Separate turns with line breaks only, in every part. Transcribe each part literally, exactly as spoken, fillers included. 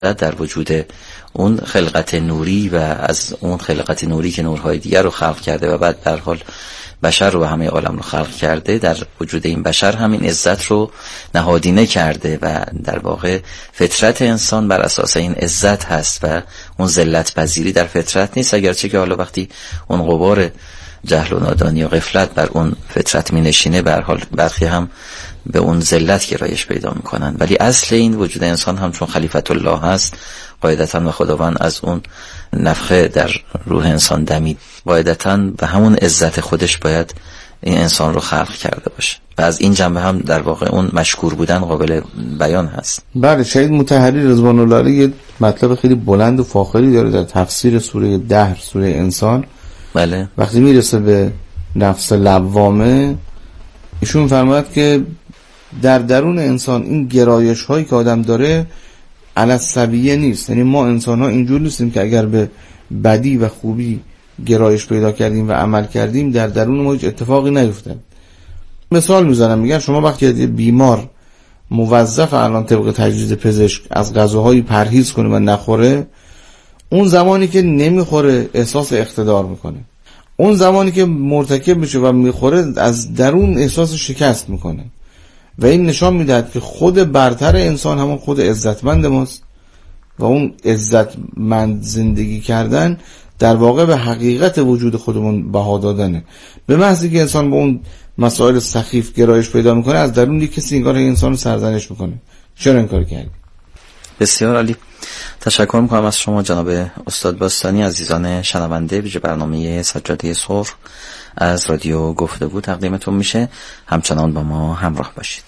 در وجود اون خلقت نوری و از اون خلقت نوری که نورهای دیگر رو خلق کرده و بعد در حال بشر رو و همه عالم رو خلق کرده، در وجود این بشر همین عزت رو نهادینه کرده و در واقع فطرت انسان بر اساس این عزت هست و اون ذلت پذیری در فطرت نیست، اگرچه که حالا وقتی اون غبار جهل و نادانی و غفلت بر اون فطرت می نشینه، به هر حال برخی هم به اون ذلت گرایش پیدا میکنن، ولی اصل این وجود انسان هم چون خلیفت الله هست قاعدتاً و خداوند از اون نفخه در روح انسان دمید، قاعدتاً به همون عزت خودش باید این انسان رو خلق کرده باشه و از این جنبه هم در واقع اون مشکور بودن قابل بیان هست.
بله، شهید مطهری رضوان الله علیه یه مطلب خیلی بلند و فاخری داره در تفسیر سوره دهر، سوره انسان.
بله.
وقتی میرسه به نفس لوامه، ایشون فرماید که در درون انسان این گرایش هایی که آدم داره علی السویه نیست، یعنی ما انسان ها اینجور نیستیم که اگر به بدی و خوبی گرایش پیدا کردیم و عمل کردیم در درون ما هیچ اتفاقی نیفتاد. مثال میزنم، میگن شما وقتی بیمار موظف الان طبق تجویز پزشک از غذاهایی پرهیز کنه و نخوره، اون زمانی که نمیخوره احساس اقتدار میکنه، اون زمانی که مرتکب میشه و میخوره از درون احساس شکست میکنه و این نشان میدهد که خود برتر انسان همون خود عزتمند ماست و اون عزتمند زندگی کردن در واقع به حقیقت وجود خودمون بها دادنه. به محضی که انسان با اون مسائل سخیف گرایش پیدا میکنه، از درون یک کسی انگار انسان رو سرزنش میکنه. چرا این کار کردی؟
بسیار عالی. تشکر میکنم از شما جناب استاد باستانی. عزیزان شنونده، ویژه برنامه سجاده سرخ از رادیو گفتگو تقدیمتون میشه، همچنان با ما همراه باشید.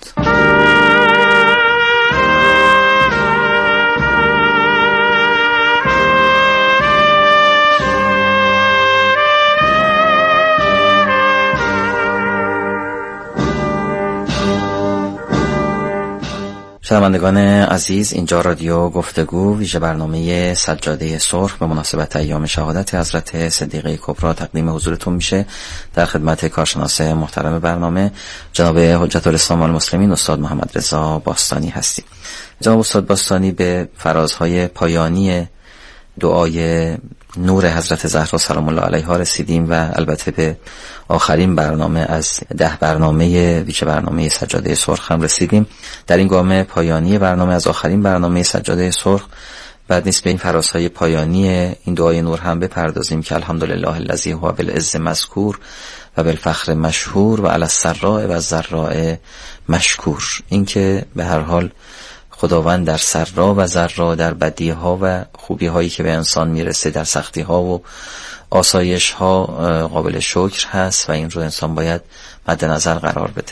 شنوندگان عزیز، اینجا رادیو گفتگو ویژه برنامه سجاده سرخ به مناسبت ایام شهادت حضرت صدیقه کبری تقدیم حضورتون میشه. در خدمت کارشناس محترم برنامه جناب حجت الاسلام والمسلمین استاد محمد رضا باستانی هستیم. جناب استاد باستانی، به فرازهای پایانی دعای نور حضرت زهرا سلام الله علیها رسیدیم و البته به آخرین برنامه از ده برنامه ویژه برنامه سجاده سرخ هم رسیدیم. در این گام پایانی برنامه از آخرین برنامه سجاده سرخ بعد نیست به این فرازهای پایانی این دعای نور هم بپردازیم که الحمدلله الذی هو بالعز مذکور و بالفخر مشهور و علی السراء و الضراء مشکور. این که به هر حال خداوند در سرا و ضرا، در بدی ها و خوبی هایی که به انسان میرسه، در سختی ها و آسایش ها قابل شکر هست و این رو انسان باید مد نظر قرار بده.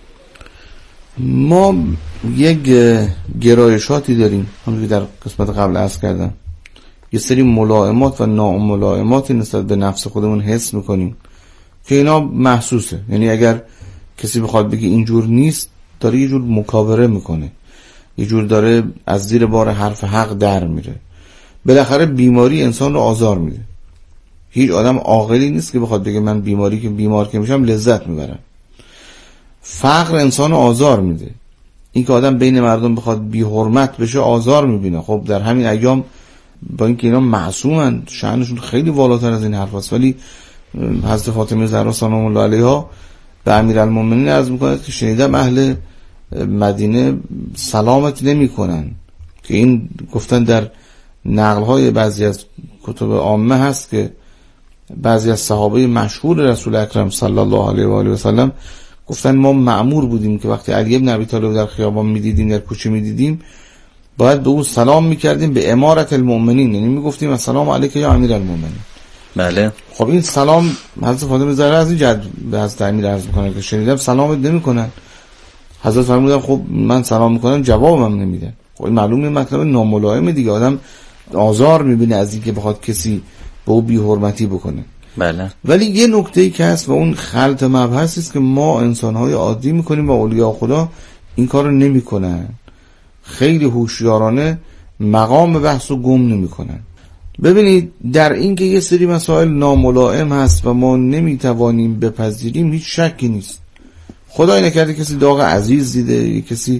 ما یک گرایشاتی داریم، همونجوری در قسمت قبل عرض کردم، یه سری ملائمات و ناملائماتی نسبت به نفس خودمون حس میکنیم که اینا محسوسه. یعنی اگر کسی بخواد بگه اینجور نیست، داره یه جور مکابره میکنه، یه جور داره از زیر بار حرف حق در میره. بالاخره بیماری انسان رو آزار میده. هیچ آدم عاقلی نیست که بخواد بگه من بیماری که بیمار که میشم لذت میبرم. فقر انسان رو آزار میده. این که آدم بین مردم بخواد بی حرمت بشه آزار میبینه. خب در همین ایام با اینکه اینا معصومن، شأنشون خیلی والاتر از این حرف هست، ولی حضرت فاطمه زهرا سلام الله علیها به امیرالمومنین عرض میکنه که شنیدم اهل مدینه سلامت نمی کنن، که این گفتن در نقلهای بعضی از کتب عامه هست که بعضی از صحابه مشهور رسول اکرم صلی الله علیه و آله و سلم گفتن ما مأمور بودیم که وقتی علی ابن ابی طالب در خیابان میدیدیم، در کوچه میدیدیم، باید به او سلام میکردیم به امارت المؤمنین، یعنی میگفتیم السلام علیک یا امیر المؤمنین.
بله.
خب این سلام حضرت فاطمه زهرا از این جد به حضرت امیر عرض میکنن که شنیدم سلامت نمیکنن. حضرت فرمودن خب من سلام میکنم جوابم نمیدن. خب این معلومه مطلب ناملائمه دیگه، آدم آزار میبینه از اینکه بخواد کسی به او بی حرمتی بکنه.
بله.
ولی یه نکته‌ای که هست و اون خلط مبحثی است که ما انسان‌های عادی میکنیم و اولیاء خدا این کارو نمیکنن. خیلی هوشیارانه مقام بحث رو گم نمیکنن. ببینید در این که یه سری مسائل ناملائم هست و ما نمیتوانیم بپذیریم هیچ شکی نیست. خدای نکرده کسی داغ عزیز دیده، کسی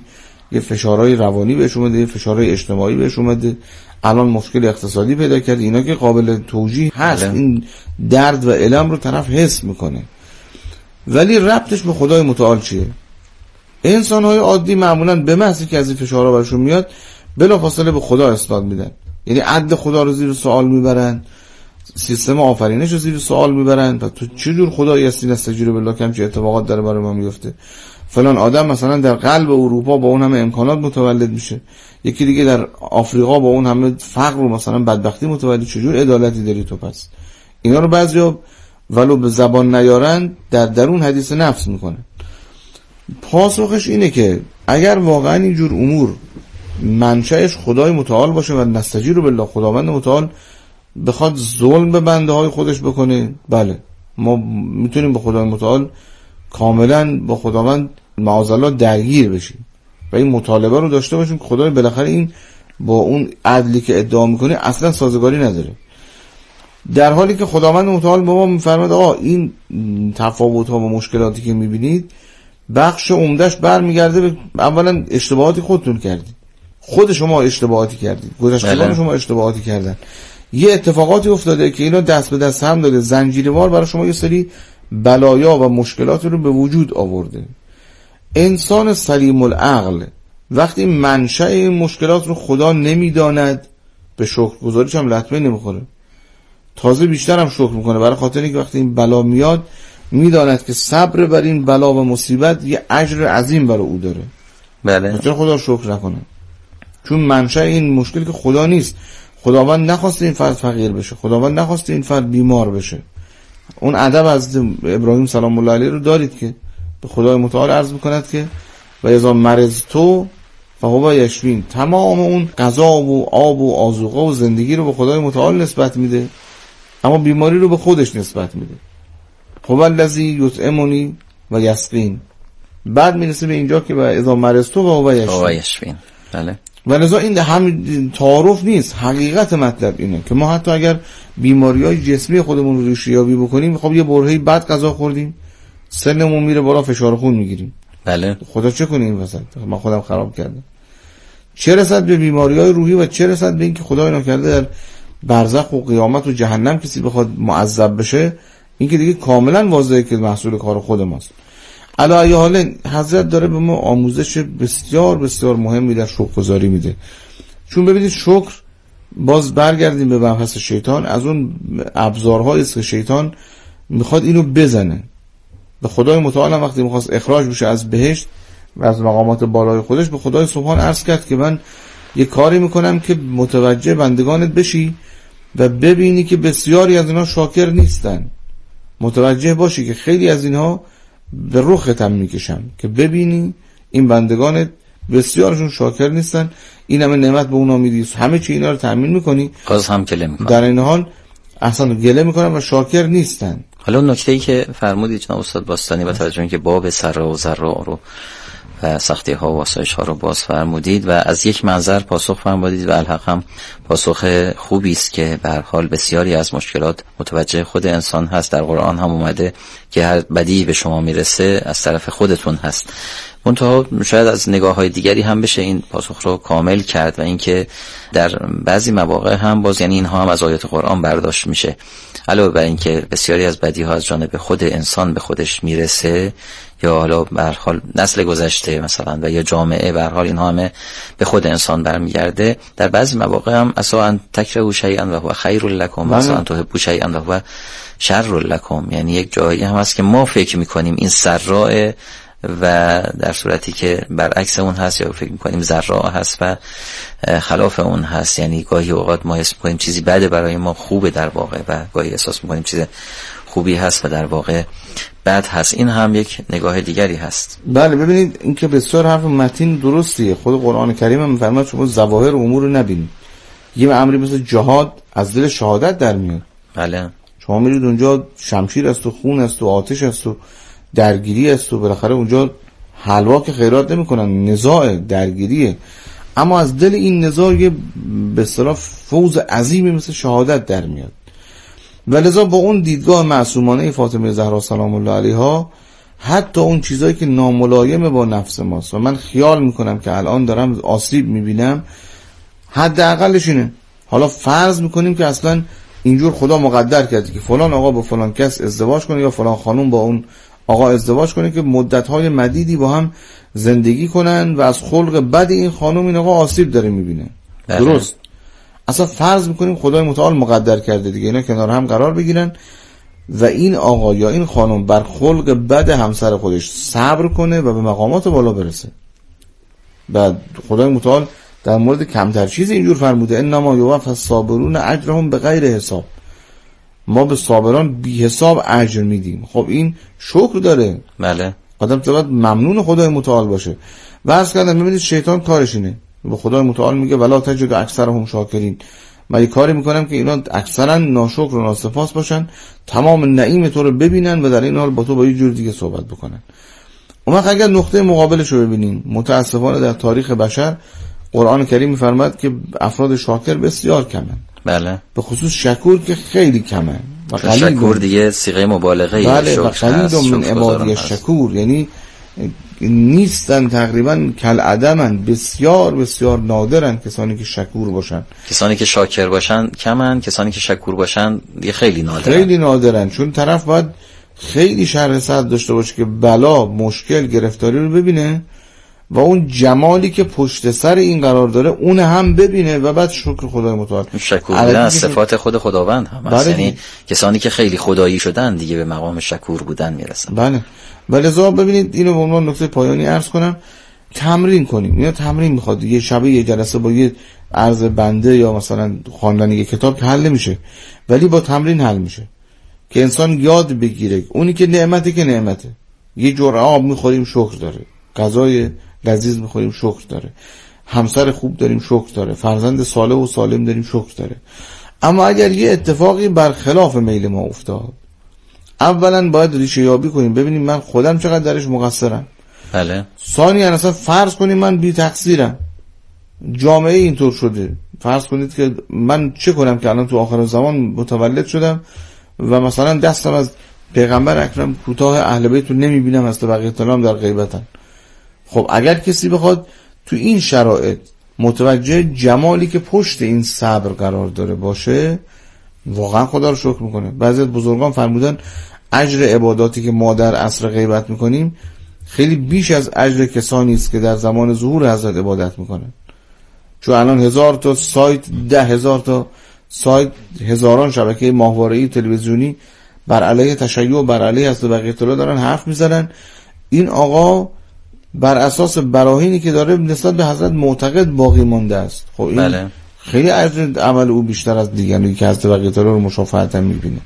یه فشارهای روانی بهش اومده، یه فشارهای اجتماعی بهش اومده، الان مشکل اقتصادی پیدا کرد، اینا که قابل توجیه هست. این درد و الم رو طرف حس میکنه، ولی ربطش به خدای متعال چیه؟ انسان‌های عادی معمولاً به محض که از این فشارها برشون میاد بلافاصله به خدا اسناد میدن، یعنی عدل خدا رو زیر سوال میبرن، سیستم آفرینش رو زیر سوال میبرن. و تو چه جور خدایی هستی نستجیر بالله کم چه اتفاقات داره برای ما میفته؟ فلان آدم مثلا در قلب اروپا با اون همه امکانات متولد میشه، یکی دیگه در آفریقا با اون همه فقر و مثلا بدبختی متولد. چه جور عدالتی داری تو؟ پس اینا رو بعضیا ولو به زبان نیارن در درون حدیث نفس میکنه. پاسخش اینه که اگر واقعا اینجور امور منشأش خدای متعال باشه و نستجیر بالله خداوند متعال بخواد ظلم به بنده های خودش بکنه، بله ما میتونیم به خدای متعال کاملا با خداوند معاذالله درگیر بشیم و این مطالبه رو داشته باشیم که خدای بالاخره این با اون عدلی که ادعا میکنه اصلا سازگاری نداره، در حالی که خداوند متعال به ما میفرماد آقا این تفاوت ها و مشکلاتی که میبینید بخش عمدهش برمیگرده به اولا اشتباهاتی خودتون کردید، خود شما اشتباهاتی کردید، گذشتگان شما اشتباهاتی کردن، یه اتفاقاتی افتاده که اینا دست به دست هم داده، زنجیروار برای شما یه سری بلایا و مشکلات رو به وجود آورده. انسان سلیم العقل وقتی منشأ این مشکلات رو خدا نمیداند به شکرگزاریش هم لطمه نمیخوره، تازه بیشتر هم شکر میکنه، برای خاطر اینکه وقتی این بلا میاد میداند که صبر بر این بلا و مصیبت یه اجر عظیم برای او داره.
بله.
چرا خدا شکر نکنه؟ چون منشأ این مشکل که خدا نیست، خداوند نخواسته این فرد فقیر بشه، خداوند نخواسته این فرد بیمار بشه. اون ادب از ابراهیم سلام الله علیه رو دارید که به خدای متعال عرض میکند که و اذا مرضتو فهو یشفین، تمام اون غذا و آب و آذوقه و زندگی رو به خدای متعال نسبت میده، اما بیماری رو به خودش نسبت میده. هو الذی یطعمنی و یسقین، بعد میرسه به اینجا که و اذا مرضتو فهو
یشفین. بله.
ولذا این هم تعارف نیست، حقیقت مطلب اینه که ما حتی اگر بیماری‌های جسمی خودمون رو ریشه‌یابی بکنیم، خب یه برهه‌ای بد غذا خوردیم سنمون میره بالا، فشار خون میگیریم.
بله.
خدا چه کنه این وسط؟ من خودم خراب کردم. چه رسد به بیماری‌های روحی و چه رسد به اینکه خدا اینا کرده در برزخ و قیامت و جهنم کسی بخواد معذب بشه، این که دیگه کاملا واضحه که محصول کار خود ماست. علی ای حال حضرت داره به ما آموزش بسیار بسیار مهمی در شکرگزاری میده. چون ببینید شکر، باز برگردیم به مبحث شیطان، از اون ابزارهایی است که شیطان میخواد اینو بزنه. به خدای متعال وقتی میخواست اخراج بشه از بهشت و از مقامات بالای خودش، به خدای سبحان عرض کرد که من یه کاری میکنم که متوجه بندگانت بشی و ببینی که بسیاری از اینها شاکر نیستن، متوجه باشی که خیلی از اینها به رختم میکشم که ببینی این بندگانت بسیارشون شاکر نیستن، این همه نعمت به اونا میدی، همه چی اینا رو تأمین میکنی،
باز هم گله میکنن،
در این حال اصلا گله میکنن و شاکر نیستن.
حالا اون نکته‌ای که فرمودید جناب استاد باستانی با توجه اینکه باب سرا و ضرا رو و سختی ها و آسایش ها رو باز فرمودید و از یک منظر پاسخ فرمودید و الحق هم پاسخ خوبی است که به هر حال بسیاری از مشکلات متوجه خود انسان هست. در قرآن هم اومده که هر بدی به شما میرسه از طرف خودتون هست. منتها شاید از نگاه های دیگری هم بشه این پاسخ رو کامل کرد و اینکه در بعضی مواقع هم باز یعنی اینها هم از آیات قرآن برداشت میشه، علاوه بر اینکه بسیاری از بدی ها از جانب خود انسان به خودش میرسه یا حالا به هر حال نسل گذشته مثلا و یا جامعه، به هر حال اینها همه به خود انسان برمیگرده. در بعضی مواقع هم اسا ان تکرهوا شیئا و هو خیر لکم و اسا ان تحبوا شیئا و هو شر لکم، یعنی یک جایی هم هست که ما فکر میکنیم این سراء و در صورتی که برعکس اون هست، یا فکر میکنیم ضراء هست و خلاف اون هست، یعنی گاهی اوقات ما حس میکنیم چیزی بده برای ما خوبه در واقع و گاهی احساس میکنیم چیز خوبی هست و در واقع بد هست. این هم یک نگاه دیگری هست.
بله ببینید این که بسیار حرف متین درستیه. خود قرآن کریم هم میفرماید شما ظواهر امور رو نبینید. یه امری مثل جهاد از دل شهادت در میاد.
بله.
شما میرید اونجا شمشیر است و خون است و آتش است و درگیری است و بالاخره اونجا حلوا که خیرات نمیکنن، نزاع درگیریه، اما از دل این نزاع یه به اصطلاح فوز عظیمی مثل شهادت در میاد. ولذا با اون دیدگاه معصومانه فاطمه زهرا سلام الله علیها حتی اون چیزایی که ناملایمه با نفس ماست و من خیال میکنم که الان دارم آسیب میبینم، حداقلش اینه. حالا فرض میکنیم که اصلا اینجور خدا مقدر کرده که فلان آقا با فلان کس ازدواج کنه یا فلان خانم با اون آقا ازدواج کنه که مدت‌های مدیدی با هم زندگی کنن و از خلق بد این خانم این آقا آسیب داره میبینه. درست. اصلا فرض میکنیم خدای متعال مقدر کرده دیگه اینا کنار هم قرار بگیرن و این آقا یا این خانم بر خلق بد همسر خودش صبر کنه و به مقامات بالا برسه. بعد خدای متعال در مورد کمتر چیز اینجور فرموده انما یوفی الصابرون اجرهم بغیر حساب. ما به صابران بی حساب اجر میدیم. خب این شکر داره.
بله.
آدم باید ممنون خدای متعال باشه. واسه کردن ببینید شیطان کارش اینه. به خدای متعال میگه ولا تجد اکثرهم شاکرین. من یه کاری میکنم که اینا اکثرا ناشکر و ناسپاس باشن، تمام نعیم تو رو ببینن و در این حال با تو با یه جور دیگه صحبت بکنن. اما اگر نقطه مقابلش رو ببینیم، متاسفانه در تاریخ بشر قرآن کریم میفرماد که افراد شاکر بسیار کمن.
بله. به
خصوص شکور که خیلی کمن.
و شکور دیگه صیغه مبالغه ای.
بله. و قلیل من عبادی شکور، یعنی نیستن تقریبا کل عدمن، بسیار بسیار نادرن کسانی که شکور باشن.
کسانی که شاکر باشن کمن، کسانی که شکور باشن دیگه خیلی نادرن.
خیلی نادرن، چون طرف باید خیلی شرح صد داشته باشه که بلا، مشکل، گرفتاری رو ببینه و اون جمالی که پشت سر این قرار داره اون هم ببینه و بعد شکر خدای متعال.
شکور بودن از صفات خود خداوند هم هست. یعنی کسانی که خیلی خدایی شدن دیگه به مقام شکور بودن میرسن.
بله. ولذا ببینید اینو به عنوان نکته پایانی عرض کنم، تمرین کنیم. اینا تمرین میخواد. یه شبه یه جلسه با یه عرض بنده یا مثلا خواندن یه کتاب که حل نمیشه، ولی با تمرین حل میشه که انسان یاد بگیره اونی که نعمته که نعمته. یه جرعه آب میخوریم شکر داره، غذای لذیذ میخوریم شکر داره، همسر خوب داریم شکر داره، فرزند صالح و سالم داریم شکر داره. اما اگر یه اتفاقی برخلاف میل ما افتاد، اولا باید ریشه یابی کنیم، ببینیم من خودم چقدر درش مقصرم.
بله.
ثانیا اصلا فرض کنیم من بی تقصیرم، جامعه اینطور شده، فرض کنید که من چه کنم که الان تو آخر زمان متولد شدم و مثلا دستم از پیغمبر اکرم کوتاه اهل بیت رو نمیبینم، از بقیه السلام در غیبتن. خب اگر کسی بخواد تو این شرایط متوجه جمالی که پشت این صبر قرار داره باشه، واقعا خدا رو شکر میکنه. بعضی از بزرگان فرمودن اجر عباداتی که ما در عصر غیبت میکنیم خیلی بیش از اجر کسانی است که در زمان ظهور حضرت عبادت میکنن. چون الان هزار تا سایت، ده هزار تا سایت، هزاران شبکه ماهواره‌ای تلویزیونی بر علیه تشیع و بر علیه حضرت بقیت الله دارن حرف میزنن. این آقا بر اساس براهینی که داره نسبت به حضرت معتقد باقی مانده است. خب این
بله.
خیلی اجر عمل او بیشتر از دیگرانی که حضرت بقیت الله رو مشافهتا میبینه.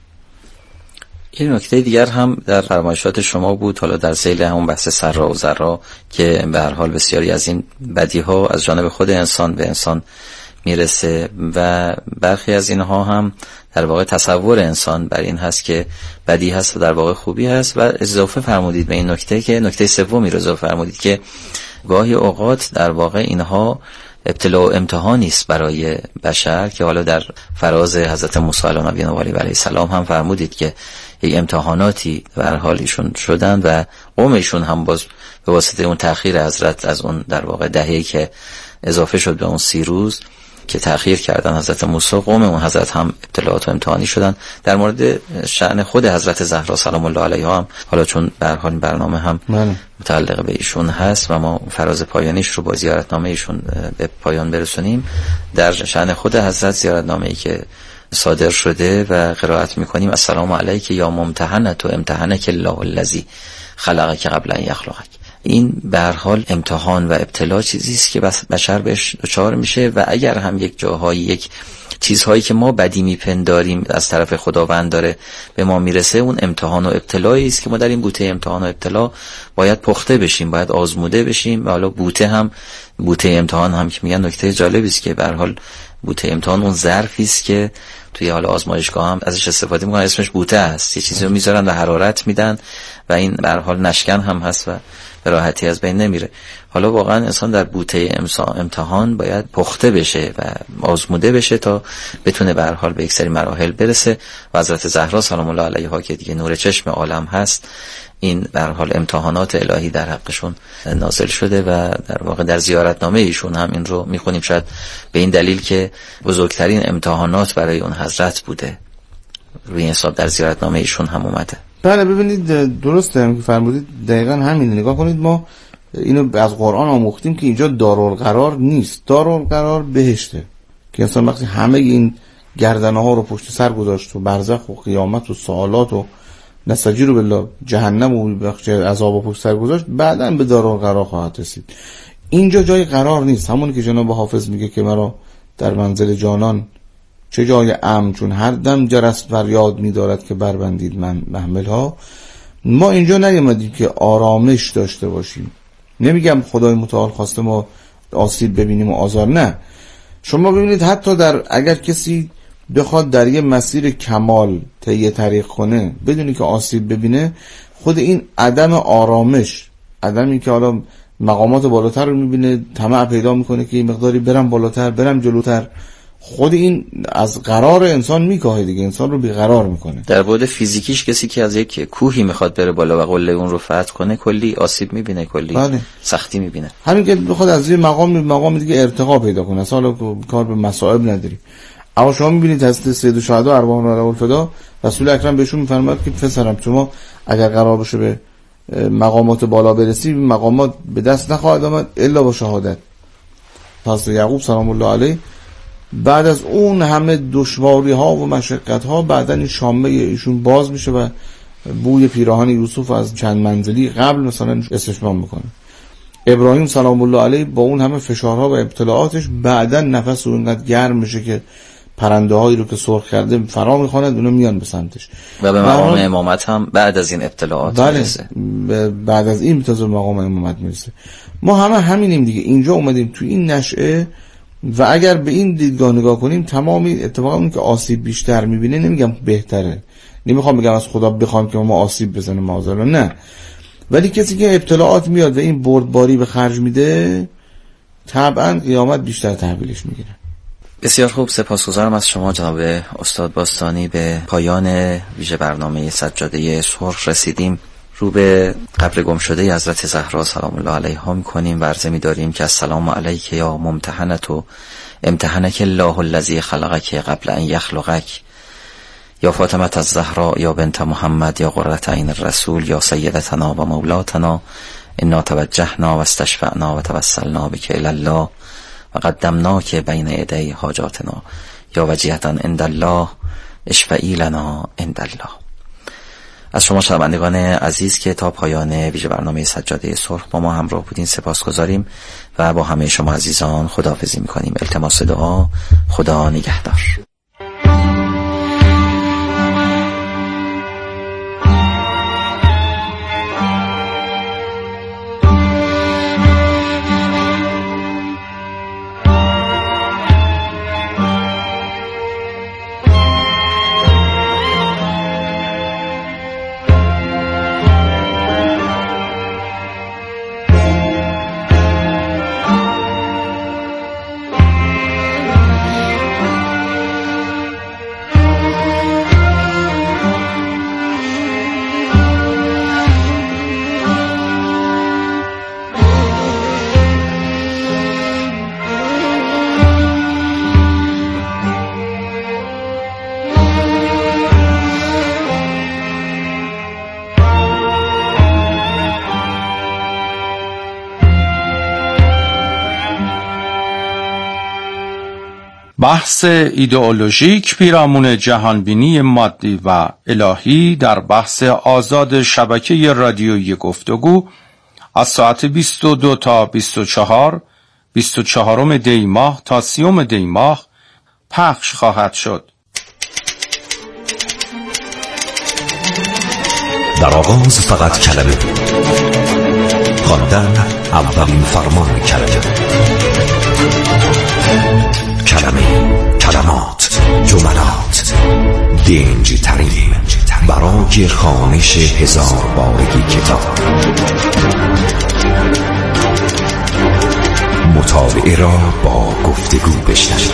این نکته دیگر هم در فرمایشات شما بود، حالا در ذیل همون بحث سرا و ضرا، که به هر حال بسیاری از این بدیها از جانب خود انسان به انسان میرسه و برخی از اینها هم در واقع تصور انسان بر این هست که بدی هست و در واقع خوبی هست. و اضافه فرمودید به این نکته که نکته سومی رو اضافه فرمودید که گاهی اوقات در واقع اینها ابتلا و امتحانی است برای بشر، که حالا در فراز حضرت موسی علیه السلام هم فرمودید که یک امتحاناتی به هر حال ایشون شدن و قومشون هم باز به واسطه اون تأخیر حضرت از اون در واقع دهه‌ای که اضافه شد به اون سی روز که تأخیر کردن حضرت موسی، قوم اون حضرت هم ابتلاات و امتحانی شدن. در مورد شأن خود حضرت زهرا سلام الله علیها هم، حالا چون به هر حال این برنامه هم من. متعلق به ایشون هست و ما فراز پایانیش رو با زیارتنامه ایشون به پایان برسونیم، در شأن خود حضرت زیارتنامه‌ای که صادر شده و قرائت میکنیم: السلام علیک یا ممتحنت و امتحنک الله الذی خلقک قبل ان یخلقک. این به هر حال امتحان و ابتلا چیزی است که بشر بهش دچار میشه و اگر هم یک جاهایی یک چیزهایی که ما بدی میپنداریم از طرف خداوند داره به ما میرسه، اون امتحان و ابتلایی است که ما در این بوته امتحان و ابتلا باید پخته بشیم، باید آزموده بشیم. و حالا بوته هم بوته امتحان هم که میگن نکته جالبی است که به هر حال بوته امتحان اون ظرفی است که توی حال آزمایشگاه هم ازش استفاده میکنن، اسمش بوته است. یه چیزی رو میذارن و حرارت میدن و این به هر حال نشکن هم هست و به راحتی از بین نمیره. حالا واقعا انسان در بوته امتحان باید پخته بشه و آزموده بشه تا بتونه به هر حال به یک سری مراحل برسه و حضرت زهرا سلام الله علیها که دیگه نور چشم عالم هست، این به هر حال امتحانات الهی در حقشون نازل شده و در واقع در زیارتنامه ایشون هم این رو میخونیم، شاید به این دلیل که بزرگترین امتحانات برای اون حضرت بوده، روی این حساب در زیارتنامه ایشون هم اومده.
بله ببینید درسته هم که فرمودید، دقیقاً همین. نگاه کنید ما اینو از قرآن آموختیم که اینجا دارالقرار نیست، دارالقرار بهشته که اصلا وقتی همه این گردنه ها رو پشت سر گذاشت و برزخ و قیامت و سوالات و نستجیر بالله جهنم و بخش عذاب و پشت سر گذاشت، بعداً به دارالقرار خواهد رسید. اینجا جای قرار نیست. همون که جناب حافظ میگه که مرا در منزل جانان چه جای امن، چون هر دم جرس فریاد می‌دارد که بربندید من محمل‌ها. ما اینجا نیامدیم که آرامش داشته باشیم. نمیگم خدای متعال خواسته ما آسیب ببینیم و آزار، نه. شما ببینید حتی در اگر کسی بخواد در یه مسیر کمال طی طریق کنه بدونی که آسیب ببینه، خود این عدم آرامش، عدمی که حالا مقامات بالاتر رو میبینه طمع پیدا میکنه که این مقداری برم بالاتر برم جلوتر، خود این از قرار انسان میکاهه دیگه، انسان رو بیقرار میکنه.
در بعد فیزیکیش کسی که از یک کوهی میخواد بره بالا و قله اون رو فتح کنه کلی آسیب میبینه، کلی بله. سختی میبینه. همین که بخواد از یه مقام به مقام دیگه ارتقا پیدا کنه، اصلا کار به مصائب نداری.
اما شما میبینید حضرت سید الشهدا ارواح الفدا رسول اکرم بهشون میفرماد که پسرم شما اگر قرار باشه به مقامات بالا برسی، مقامات به دست نخواهد آمد الا با شهادت. حضرت یعقوب سلام الله علیه بعد از اون همه دشواری ها و مشقت ها بعدن این شامه ایشون باز میشه و بوی پیراهن یوسف از چند منزلی قبل مثلا استشمام میکنه. ابراهیم سلام الله علیه با اون همه فشارها و ابتلاعاتش بعدن نفس او اینقدر گرم میشه که پرنده هایی رو که سرخ کرده فرا میخواند اونا میان به سمتش
و به مقام امامت هم بعد از این ابتلاعات میرسه.
بعد از این میتازه مقام امامت میرسه. ما همه همینیم دیگه، اینجا اومدیم تو این نشعه و اگر به این دیدگاه نگاه کنیم تمامی اتفاقا اون که آسیب بیشتر میبینه، نمیگم بهتره، نمیخوام بگم از خدا بخوام که ما آسیب بزنه معاذالله، نه، ولی کسی که ابتلاعات میاد و این بردباری به خرج میده طبعا قیامت بیشتر تحویلش میگیره.
بسیار خوب، سپاسگزارم از شما جناب استاد باستانی. به پایان ویژه برنامه سجاده سرخ رسیدیم. رو به قبر گم شده حضرت زهرا سلام الله علیها میکنیم و عرضه می‌داریم که السلام علیک یا ممتحنتو امتحنک الله الذی خلقک قبل ان یخلقک یا فاطمه الزهرا یا بنت محمد یا قرة عین الرسول یا سیدتنا و مولاتنا انا توجهنا و استشفعنا و توسلنا بک الی الله و قدمناک بین یدی حاجاتنا یا وجیهتا عند الله اشفعی لنا عند الله. از شما شنوندگان عزیز که تا پایان ویژه برنامه سجاده سرخ با ما همراه بودین سپاسگزاریم و با همه شما عزیزان خداحافظی میکنیم. التماس دعا، خدا نگهدار.
بحث ایدئولوژیک پیرامون جهانبینی مادی و الهی در بحث آزاد شبکه رادیویی گفتگو از ساعت بیست و دو تا بیست و چهار، بیست و چهارم دی ماه تا سیوم دی ماه پخش خواهد شد.
در آغاز فقط کلمه بود، خواندن اولین فرمان کلمه بود. کلمه، کلمات، جملات، دنجی ترین برای خوانش هزار بارگی کتاب. مطالعه را با گفتگو بشنوید.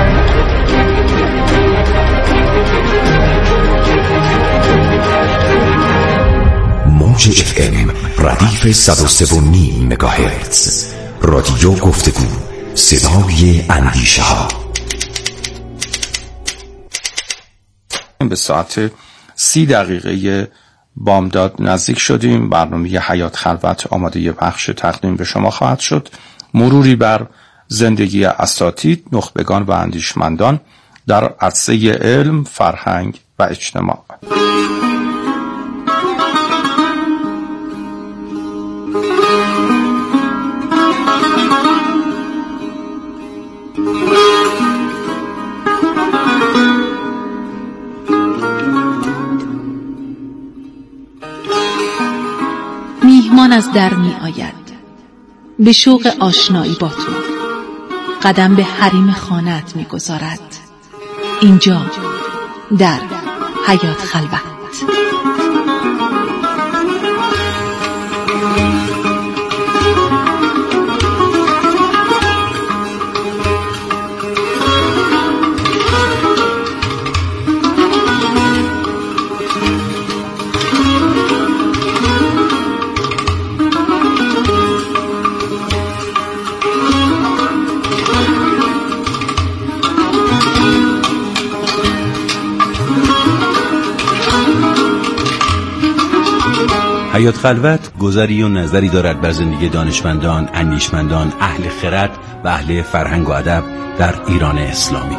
موج اف ام ردیف صد و سه و نیم مگاهرتز، رادیو گفتگو، صدای اندیشه ها.
به ساعت سی دقیقه بامداد نزدیک شدیم. برنامه حیات خلوت آماده ی پخش تقدیم به شما خواهد شد. مروری بر زندگی اساتید، نخبگان و اندیشمندان در عرصه علم، فرهنگ و اجتماع.
میهمان از در می آید به شوق آشنایی با تو، قدم به حریم خانه‌ات می گذارد. اینجا در حیات خلوت.
حیات خلوت گذری و نظری دارد بر زندگی دانشمندان، اندیشمندان، اهل خرد و اهل فرهنگ و ادب در ایران اسلامی.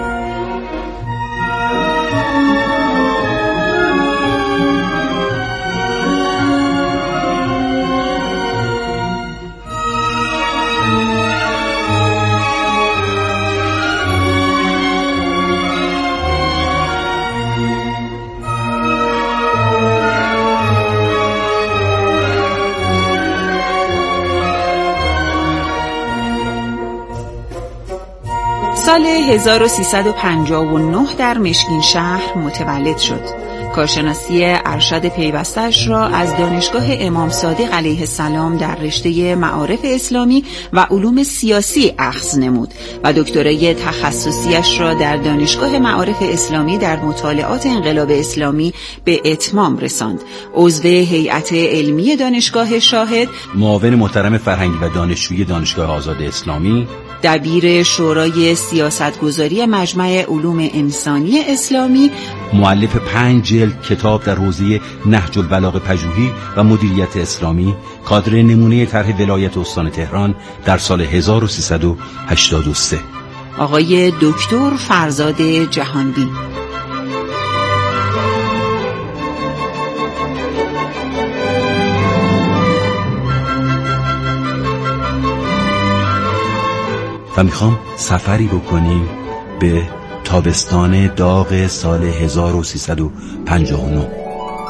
سال هزار و سیصد و پنجاه و نه در مشکین شهر متولد شد. کارشناسی ارشد پیوسته‌اش را از دانشگاه امام صادق علیه السلام در رشته معارف اسلامی و علوم سیاسی اخذ نمود و دکترای تخصصیش را در دانشگاه معارف اسلامی در مطالعات انقلاب اسلامی به اتمام رساند. عضو هیئت علمی دانشگاه شاهد،
معاون محترم فرهنگی و دانشجوی دانشگاه آزاد اسلامی،
دبیر شورای سیاستگذاری مجمع علوم انسانی اسلامی،
مؤلف پنج جلد کتاب در حوزه نهج البلاغه پژوهی و مدیریت اسلامی، کادر نمونه طرح ولایت استان تهران در سال هزار و سیصد و هشتاد و سه.
آقای دکتر فرزاد جهانبین.
و میخوام سفری بکنیم به تابستان داغ سال هزار و سیصد و پنجاه و نه.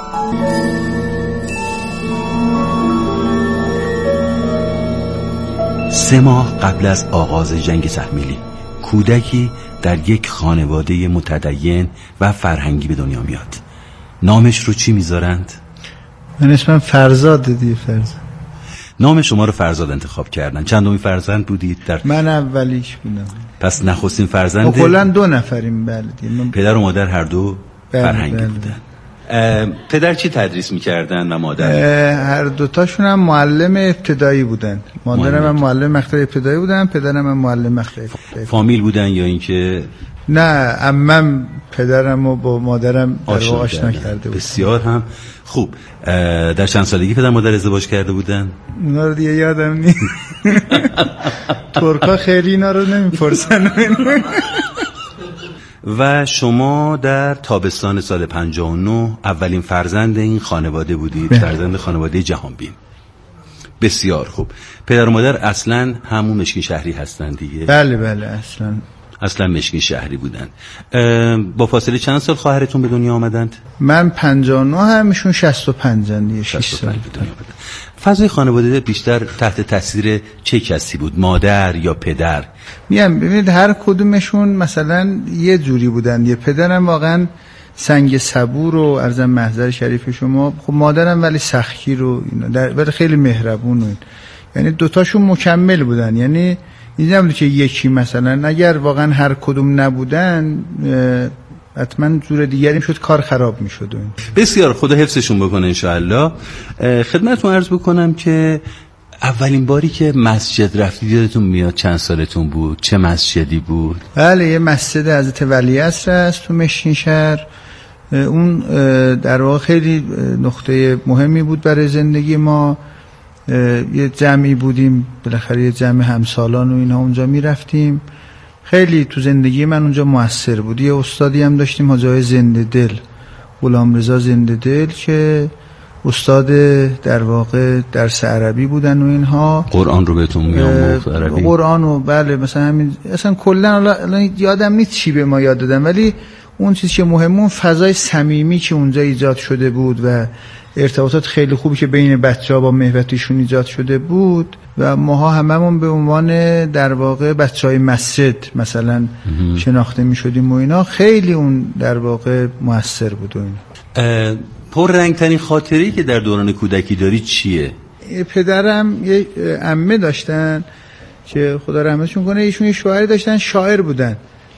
سه ماه قبل از آغاز جنگ تحمیلی، کودکی در یک خانواده متدین و فرهنگی به دنیا میاد. نامش رو چی میذارند؟
من اسمم فرزاد دیگه. فرزاد.
نام شما رو فرزاد انتخاب کردن. چندمین فرزند بودید؟ در
من اولیش بودم.
پس نخستین فرزند.
کلا دو نفریم. بله دیگه.
پدر و مادر هر دو
بله
فرهنگی
بله.
بودن. پدر چی تدریس میکردن و مادر؟
هر دوتاشون هم معلم ابتدایی بودن. مادرم هم معلم مقطع ابتدایی بودن، پدرم هم معلم مقطع ابتدایی.
فامیل بودن یا اینکه
نه؟ عمم پدرم و با مادرم در واقع آشنا کرده بود.
بسیار هم خوب. در چند سالگی پدر مادر ازدواج کرده بودن؟
اونا رو دیگه یادم نیست. ترکا خیلی اینا رو نمیپرسن.
و شما در تابستان سال پنجاه و نه اولین فرزند این خانواده بودید. بله. فرزند خانواده جهانبین. بسیار خوب. پدر و مادر اصلا همون مشکین شهری هستن دیگه؟
بله بله اصلا
اصلا مشکین شهری بودن. با فاصله چند سال خواهرتون به دنیا آمدند؟
من پنجاه و نه هم ایشون شصت و پنج دیگه. شش سال
به دنیا آمدند. فضای خانواده بیشتر تحت تاثیر چه کسی بود؟ مادر یا پدر؟
میگم ببینید هر کدومشون مثلا یه جوری بودن. یه پدرم واقعا سنگ صبور و ارزم محضر شریف شما، خب مادرم ولی سختگیر و اینا، ولی خیلی مهربون و این. یعنی دوتاشون مکمل بودن، یعنی این نبود که یکی مثلا اگر واقعا هر کدوم نبودن حتما جور دیگری شد، کار خراب میشد.
بسیار، خدا حفظشون بکنه انشاءالله. خدمتتون عرض بکنم که اولین باری که مسجد رفتید یادتون میاد چند سالتون بود؟ چه مسجدی بود؟
بله، یه مسجد حضرت ولیعصر است تو مشکین شهر. اون در واقع خیلی نقطه مهمی بود برای زندگی ما. یه جمعی بودیم، بالاخره یه جمع همسالان و اینها اونجا میرفتیم. خیلی تو زندگی من اونجا موثر بود. یه استادی هم داشتیم، حاجی آقای زنده دل، غلامرضا زنده دل، که استاد در واقع درس عربی بودن و اینها.
قرآن رو بهتون میآموخت عربی؟
قرآن رو بله، مثلا همین اصلا کلا یادم نیست چی به ما یاد دادن، ولی اون چیزی که مهمه اون فضای صمیمی که اونجا ایجاد شده بود و ارتباطات خیلی خوبی که بین بچه‌ها با مهوتیشون ایجاد شده بود و ماها هممون به عنوان در واقع بچه‌های مسجد مثلا شناخته می‌شدیم و اینا. خیلی اون در واقع موثر بود و اینا.
پر رنگترین خاطره‌ای که در دوران کودکی داری چیه؟
پدرم یه عمه داشتن که خدا رحمتشون کنه، ایشون یه شاعری داشتن، شاعر بودن.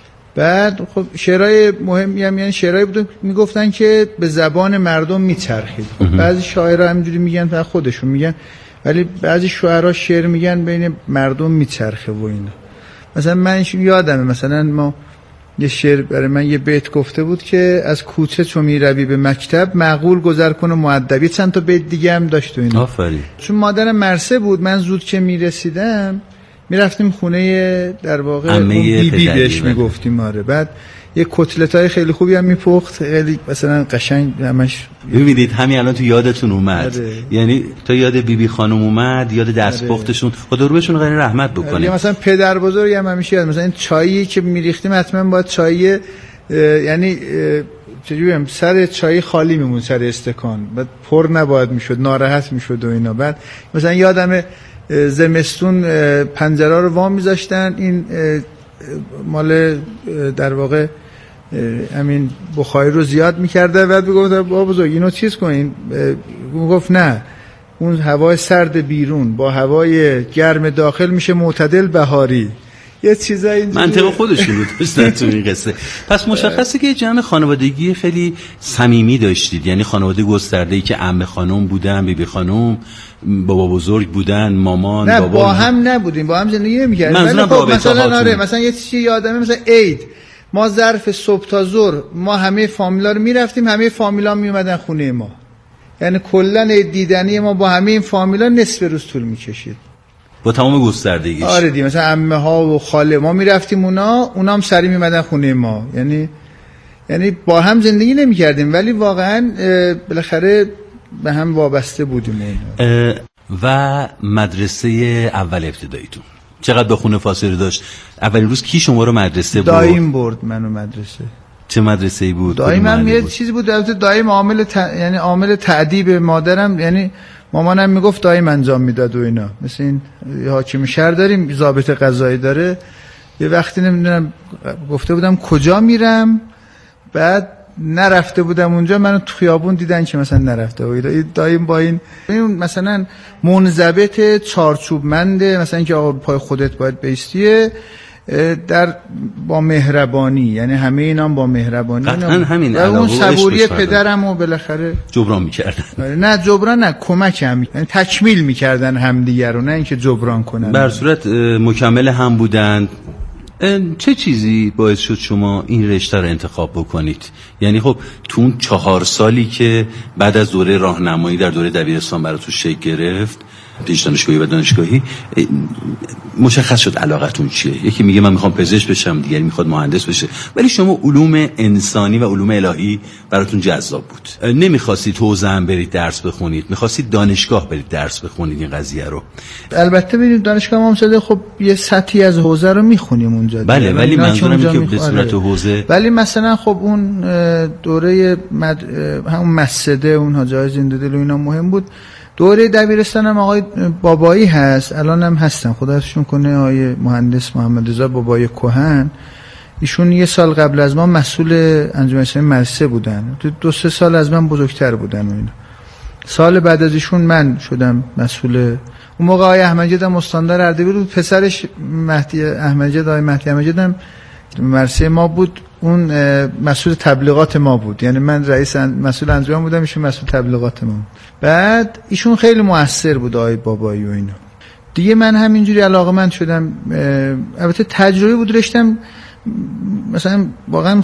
بعد خب شعرهای مهمی هم، یعنی شعرهایی بودن میگفتن که به زبان مردم میچرخید. خب بعضی شاعرها همینجوری میگن و خودشون میگن، ولی بعضی شاعرها شعر میگن بین مردم میچرخه و اینا. مثلا من یادمه مثلا ما یه شعر برای من یه بیت گفته بود که از کوچه چو میروی به مکتب، معقول گذر کن و مؤدبی. چند تا بیت دیگه هم داشت و اینا.
آفرین.
چون مادرم مرسه بود، من زود که میرسیدم میرفتیم خونه در واقع بی بی بهش میگفتیم. آره. بعد یه کتلتای خیلی خوبی هم میپخت، خیلی مثلا قشنگ همش.
ببینید همین الان تو یادتون اومد. آره. یعنی تا یاد بی بی خانم اومد، یاد دستپختشون. خدا رو بهشون غیر رحمت بکنه.
آره. مثلا پدر بزرگ هم همیشه یاد، مثلا این چایی که میریختیم حتما باید چایی، یعنی چجوری بگم، سر چای خالی میمون، سر استکان، بعد پر نباید میشد، ناراحت میشد و اینا. بعد مثلا یادمه زمستون پنجره رو وا میذاشتن، این مال در واقع همین بخاری رو زیاد میکرده. بعد میگفت بابا بزرگ اینو چیز کنین، میگفت نه، اون هوای سرد بیرون با هوای گرم داخل میشه معتدل بهاری. یه چیزای اینجوری
منطق خودشون رو داشتن تو این قصه. پس مشخصه که یه جمع خانوادگی خیلی صمیمی داشتید، یعنی خانواده گسترده‌ای که عمه خانم بودن، بیبی خانم، بابا بزرگ بودن، مامان،
نه
بابا.
با هم نبودیم، با هم زندگی نمی‌کردیم. ولی خب مثلا آره، مثلا یه چیزی یادمه، مثلا عید ما ظرف صبح تا ظهر ما همه فامیلا رو میرفتیم، همه فامیلا میومدن خونه ما. یعنی کلا عید دیدنی ما با همه این فامیلا نصف روز طول می‌کشید.
با تمام گستردگیش.
آره دی، مثلا عمه ها و خاله ما میرفتیم اونا، اونا هم سری میمدن خونه ما. یعنی یعنی با هم زندگی نمی‌کردیم، ولی واقعا بالاخره به هم وابسته بودیم.
و مدرسه اول ابتداییتون چقدر به خونه فاصله داشت؟ اولین روز کی شما رو مدرسه برد؟
دایم برد منو مدرسه.
چه مدرسه‌ای بود؟
دایم هم یه چیزی بود، البته دایم عامل ت... یعنی عامل تعدیب مادرم، یعنی مامانم میگفت دایم انجام میداد و اینا. مثل این حاکم شهر داریم، ضابط قضایی داره. یه وقتی نمیدونم گفته بودم کجا میرم، بعد نرفته بودم اونجا، منو تو خیابون دیدن که مثلا نرفته بود. دایم با این مثلا منضبط چارچوبمنده، مثلا که آقا پای خودت باید بیستیه، در با مهربانی، یعنی همه اینام با مهربانی.
قطعا همین
و اون صبوری پدرمو بالاخره
جبران میکردن.
نه جبران نه، کمک هم، یعنی تکمیل میکردن همدیگر رو، نه اینکه جبران کنن.
بر صورت مکمل هم بودن. چه چیزی باعث شد شما این رشته رو انتخاب بکنید؟ یعنی خب تو اون چهار سالی که بعد از دوره راهنمایی در دوره دبیرستان براتون شکل گرفت، پیش دانشگاهی و دانشگاهی، مشخص شد علاقتون چیه؟ یکی میگه من میخوام پزشک بشم، دیگری میخواد مهندس بشه، ولی شما علوم انسانی و علوم الهی براتون جذاب بود. نمیخواستید حوزه هم برید درس بخونید، میخواستید دانشگاه برید درس بخونید این قضیه رو.
البته ببینید دانشگاه امام صادق خب یه سطحی از حوزه رو میخونیم اونجا.
بله، ولی منظورم اینه که به صورت حوزه.
ولی مثلا خب اون دوره مد... همون مسجد اون حاجی زنده دل و اینا مهم بود. دوره دبیرستان هم آقای بابایی هست، الان هم هستن، خداحافظشون کنه، آقای مهندس محمد رضا بابایی کهن. ایشون یه سال قبل از ما مسئول انجمن اسلامی مدرسه بودن، دو, دو سه سال از من بزرگتر بودن و اینا. سال بعد از ایشون من شدم مسئول. اون موقع آقای احمدی‌جاد هم استاندار اردبیل بود، پسرش مهدی احمدی‌جاد، آقای مهدی احمدی‌جاد هم مرثیه ما بود، اون مسئول تبلیغات ما بود. یعنی من رئیس مسئول انجمن بودم، ایشون مسئول تبلیغات ما بود. بعد ایشون خیلی موثر بود آقای بابایی و اینا. دیگه من همینجوری علاقه‌مند شدم. البته تجربه بود، رشتم مثلا واقعا